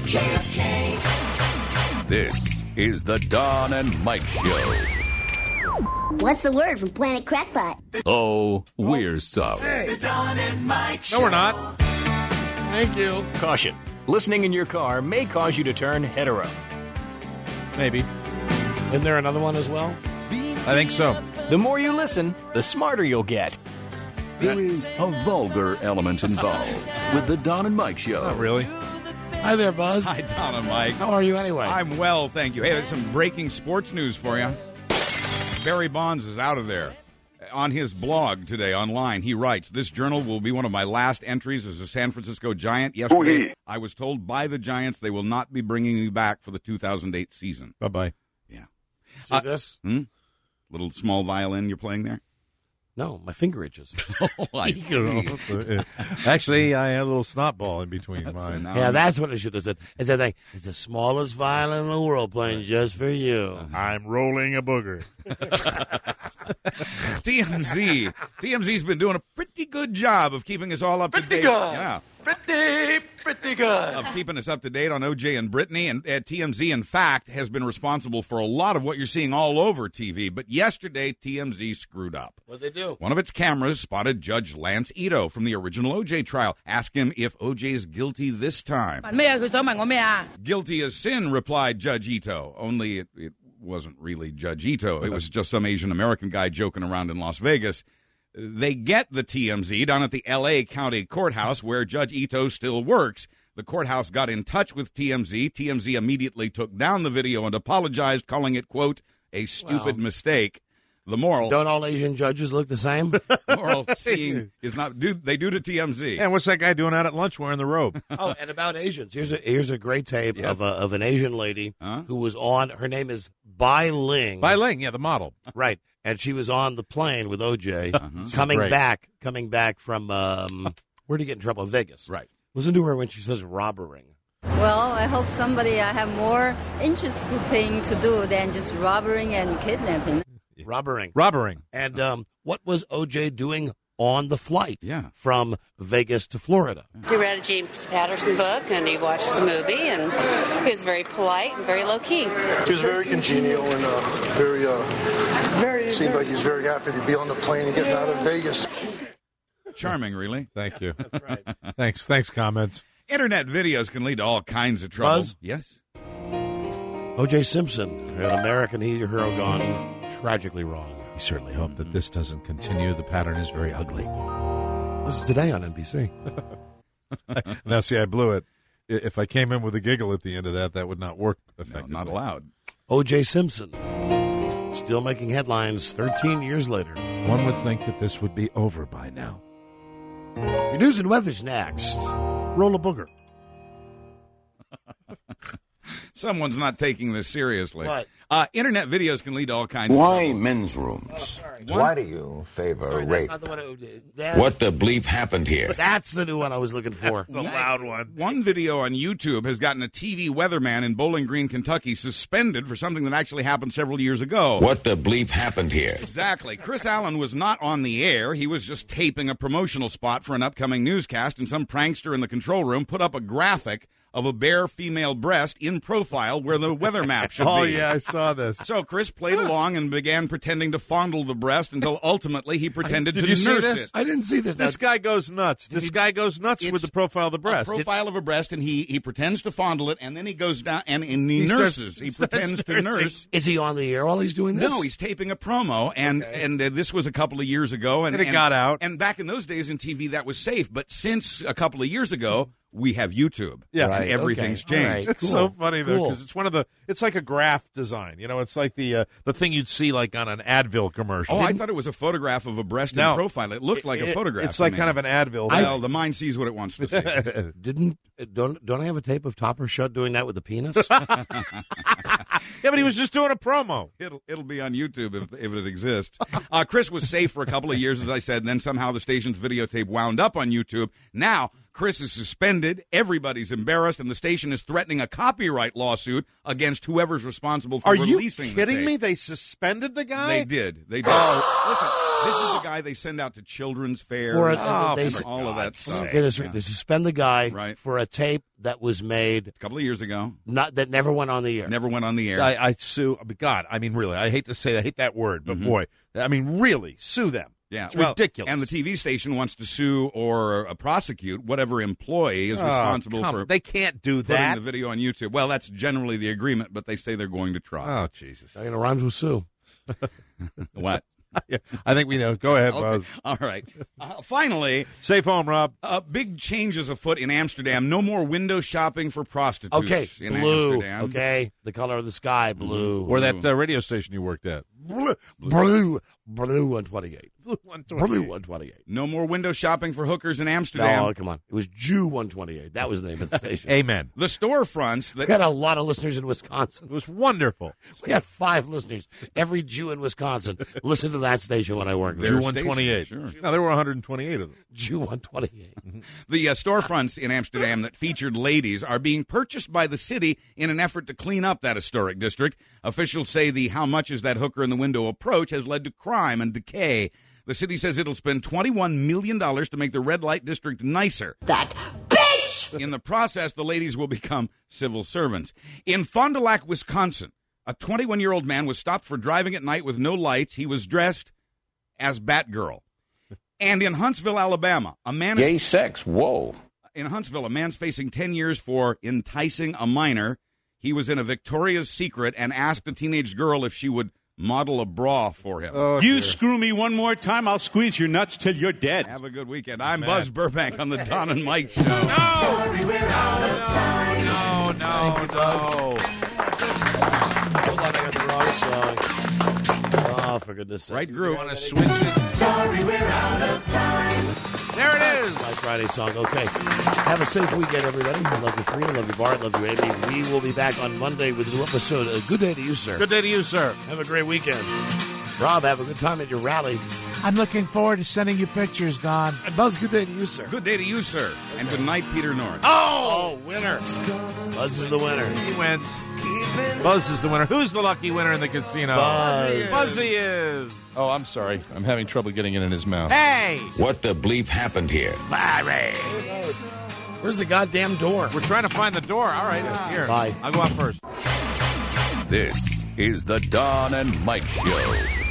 JFK. This is the Don and Mike Show. What's the word from Planet Crackpot? Oh, we're sorry. The Don and Mike Show. No, we're not. Thank you. Caution. Listening in your car may cause you to turn hetero. Maybe. Isn't there another one as well? I think so. The more you listen, the smarter you'll get. There is a vulgar element involved with the Don and Mike Show. Not really. Hi there, Buzz. Hi, Don and Mike. How are you anyway? I'm well, thank you. Hey, there's some breaking sports news for you. Barry Bonds is out of there. On his blog today online, he writes, "This journal will be one of my last entries as a San Francisco Giant. Yesterday, I was told by the Giants they will not be bringing me back for the 2008 season." Bye-bye. Yeah. See this? Little small violin you're playing there? No, my finger itches. Actually, I had a little snot ball in between mine. Yeah, that's what it should have said. It's that thing. It's the smallest violin in the world playing just for you. I'm rolling a booger. TMZ's been doing a pretty good job of keeping us all up to date. Pretty good. Yeah. Pretty good. Of keeping us up to date on OJ and Brittany. And TMZ, in fact, has been responsible for a lot of what you're seeing all over TV. But yesterday, TMZ screwed up. What'd they do? One of its cameras spotted Judge Lance Ito from the original OJ trial. Ask him if OJ is guilty this time. Guilty as sin, replied Judge Ito. Only it wasn't really Judge Ito. It was just some Asian American guy joking around in Las Vegas. They get the TMZ down at the L.A. County Courthouse where Judge Ito still works. The courthouse got in touch with TMZ. TMZ immediately took down the video and apologized, calling it, quote, a stupid mistake. The moral. Don't all Asian judges look the same? Moral seeing is not, they do to TMZ. And what's that guy doing out at lunch wearing the robe? Oh, and about Asians. Here's a great tape of an Asian lady who was on, her name is Bai Ling. Bai Ling, yeah, the model. Right. And she was on the plane with OJ coming back from, where'd he get in trouble? Vegas. Right. Listen to her when she says robbering. Well, I hope somebody have more interesting thing to do than just robbering and kidnapping. Robbering. And what was OJ doing on the flight from Vegas to Florida? He read a James Patterson book, and he watched the movie, and he was very polite and very low-key. He was very congenial and seemed like he's very happy to be on the plane and getting out of Vegas. Charming, really. Thank you. That's right. Thanks, comments. Internet videos can lead to all kinds of trouble. Buzz? Yes? O.J. Simpson, an American hero gone tragically wrong. We certainly hope that this doesn't continue. The pattern is very ugly. This is today on NBC. Now, see, I blew it. If I came in with a giggle at the end of that, that would not work effectively. No, not allowed. O.J. Simpson, still making headlines 13 years later. One would think that this would be over by now. Your news and weather's next. Roll a booger. Someone's not taking this seriously. What? Internet videos can lead to all kinds of Why trouble. men's rooms? Why do you favor rape? That's not the one What the bleep happened here? That's the new one I was looking for. The loud one. One video on YouTube has gotten a TV weatherman in Bowling Green, Kentucky, suspended for something that actually happened several years ago. What the bleep happened here? Exactly. Chris Allen was not on the air. He was just taping a promotional spot for an upcoming newscast, and some prankster in the control room put up a graphic of a bare female breast in profile where the weather map should be. Oh, yeah, I saw this. So Chris played along and began pretending to fondle the breast until ultimately he pretended to Did you see nurse this? it. I didn't see this. This guy goes nuts. This guy goes nuts with the profile of the breast. A profile of a breast, and he pretends to fondle it, and then he goes down and he nurses. He pretends to nurse. Is he on the air while he's doing this? No, he's taping a promo, and this was a couple of years ago. And it got out. And back in those days in TV, that was safe. But since a couple of years ago, we have YouTube. Yeah. And everything's Okay. changed. All right. It's Cool. so funny though, Cool. because it's like a graph design. You know, it's like the thing you'd see like on an Advil commercial. Oh, I thought it was a photograph of a breast No. in profile. It looked like a photograph. It's like to me. kind of an Advil. Well, the mind sees what it wants to see. Don't I have a tape of Topper Shut doing that with the penis? Yeah, but he was just doing a promo. It'll be on YouTube if it exists. Chris was safe for a couple of years, as I said, and then somehow the station's videotape wound up on YouTube. Now, Chris is suspended, everybody's embarrassed, and the station is threatening a copyright lawsuit against whoever's responsible for releasing the tape. Are you kidding me? They suspended the guy? They did. Listen, this is the guy they send out to children's fairs and all of that stuff. Okay, they suspend the guy for a tape that was made a couple of years ago. That never went on the air. Never went on the air. I sue. God, I mean, really, I hate to say that. I hate that word, but boy, I mean, really, sue them. Yeah, it's ridiculous. And the TV station wants to sue or prosecute whatever employee is responsible for. They can't do that. Putting the video on YouTube. Well, that's generally the agreement, but they say they're going to try. Oh, Jesus! I'm going to rhyme with sue. What? I think we know. Go ahead, Buzz. All right. Finally, safe home, Rob. Big changes afoot in Amsterdam. No more window shopping for prostitutes in blue. Amsterdam. Okay, the color of the sky, blue. Or that radio station you worked at. Blue 128. Blue 128. No more window shopping for hookers in Amsterdam. No, come on. It was Jew 128. That was the name of the station. Amen. The storefronts. We had a lot of listeners in Wisconsin. It was wonderful. We had 5 listeners. Every Jew in Wisconsin listened to that station when I worked there. Jew 128. Sure. No, there were 128 of them. Jew 128. The storefronts in Amsterdam that featured ladies are being purchased by the city in an effort to clean up that historic district. Officials say the how much is that hooker in the window approach has led to crime and decay. The city says it'll spend $21 million to make the red light district nicer. That bitch! In the process, the ladies will become civil servants. In Fond du Lac, Wisconsin, a 21-year-old man was stopped for driving at night with no lights. He was dressed as Batgirl. And in Huntsville, Alabama, a man... Gay sex, whoa. In Huntsville, a man's facing 10 years for enticing a minor. He was in a Victoria's Secret and asked a teenage girl if she would model a bra for him. Oh, you screw me one more time, I'll squeeze your nuts till you're dead. Have a good weekend. I'm Buzz Burbank on the Don and Mike Show. No! Sorry, we're out of time. No. Hold on, I got the wrong song. Oh, for goodness sake. Right group. Want to switch it? Sorry, we're out of time. There it is. My Friday song. Okay. Have a safe weekend, everybody. I love you, Free. I love you, Bart. I love you, Amy. We will be back on Monday with a new episode. Good day to you, sir. Good day to you, sir. Have a great weekend. Rob, have a good time at your rally. I'm looking forward to sending you pictures, Don. And Buzz, good day to you, sir. Good day to you, sir. Okay. And good night, Peter North. Oh, winner. Buzz is the winner. He wins. Buzz is the winner. Who's the lucky winner in the casino? Buzz. Buzzy is. Oh, I'm sorry. I'm having trouble getting it in his mouth. Hey! What the bleep happened here? Larry! Where's the goddamn door? We're trying to find the door. All right, here. Bye. I'll go out first. This is the Don and Mike Show.